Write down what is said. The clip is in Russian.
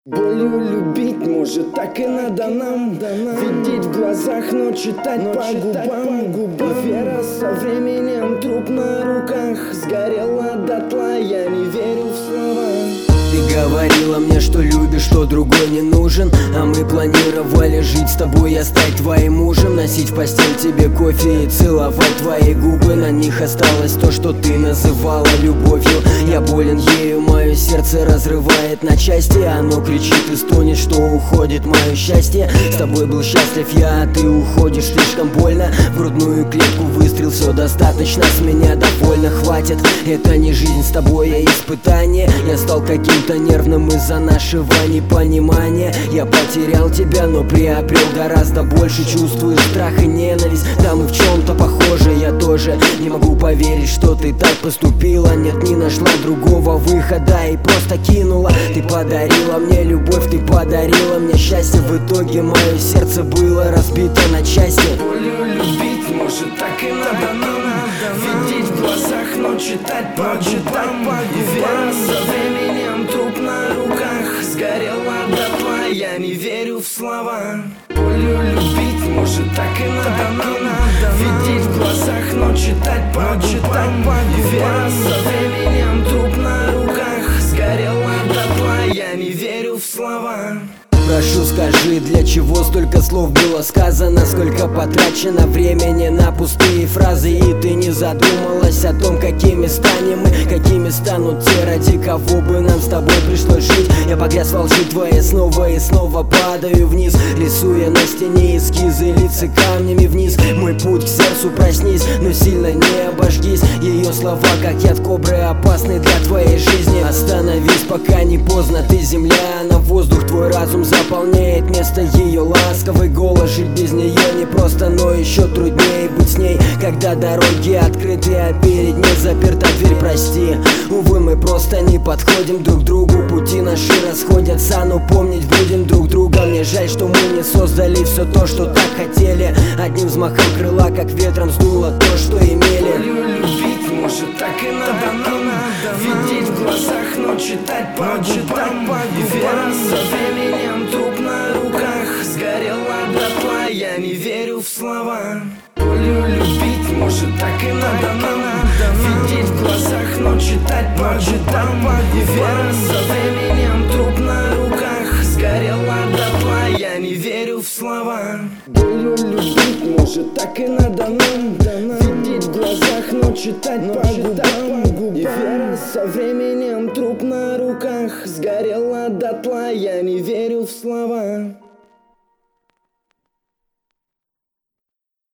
Болью любить, может, так и надо нам. Видеть в глазах, но читать по губам. Вера со временем, труп на руках. Сгорела дотла, я не верю в слова. Ты говорила мне, что любишь, что другой не нужен. А мы планировали жить с тобой, я стать твоим мужем. Носить в постель тебе кофе и целовать твои губы. На них осталось то, что ты называла любовью. Я болен ею, мое сердце разрывает на части. Оно кричит и стонет, что уходит мое счастье. С тобой был счастлив я, а ты уходишь слишком больно. В грудную клетку выстрел, все достаточно, с меня довольно, хватит. Это не жизнь с тобой, а испытание. Я стал каким-то нервным из-за нашего непонимания. Я потерял тебя, но приобрел гораздо больше. Чувствую страх и ненависть, да мы в чем-то похожи. Я тоже не могу поверить, что ты так поступила. Нет, не нашла другого выхода и просто кинула. Ты подарила мне любовь, ты подарила мне счастье. В итоге мое сердце было разбито на части. Болью любить, может, так и надо нам. Видеть в глазах, но читать по губам. И вера со временем, труп на руках. Сгорела дотла, я не верю в слова. Болью любить, может, так и надо нам. Видеть в глазах, но читать по губам. И вера со временем, труп на руках. Сгорела дотла, я не верю в слова. Прошу, скажи, для чего столько слов было сказано? Сколько потрачено времени на пустые фразы? И ты не задумалась о том, какими станем мы, какими станут те, ради кого бы нам с тобой пришлось жить. Я погряз во лжи твоей снова и снова падаю вниз, рисуя на стене эскизы, лица камнями вниз. Мой путь к сердцу, проснись, но сильно не обожгись. Ее слова, как яд кобры, опасны для твоей жизни. Остановись, пока не поздно, ты земля, она воздух, твой разум заполняет место ее ласковый голос. Жить без нее не просто, но еще труднее быть с ней, когда дороги открыты, а перед ней заперта дверь. Прости, увы, мы просто не подходим друг к другу. Пути наши расходятся, но помнить будем друг друга. Мне жаль, что мы не создали все то, что так хотели. Одним взмахом крыла, как ветром сдуло то, что имели. Болью любить, может, так и надо нам. Видеть в глазах, но читать по губам. И вера со временем, труп на руках. Сгорела дотла, я не верю в слова. Болью любить, может, так и надо нам. Видеть в глазах, но читать по губам. И вера со временем, труп на руках. Сгорела дотла, я не верю в слова. Болью любить, может, так и надо нам. Видеть в глазах, но читать по губам. И вера со временем, труп на руках. Сгорела дотла, я не верю в слова.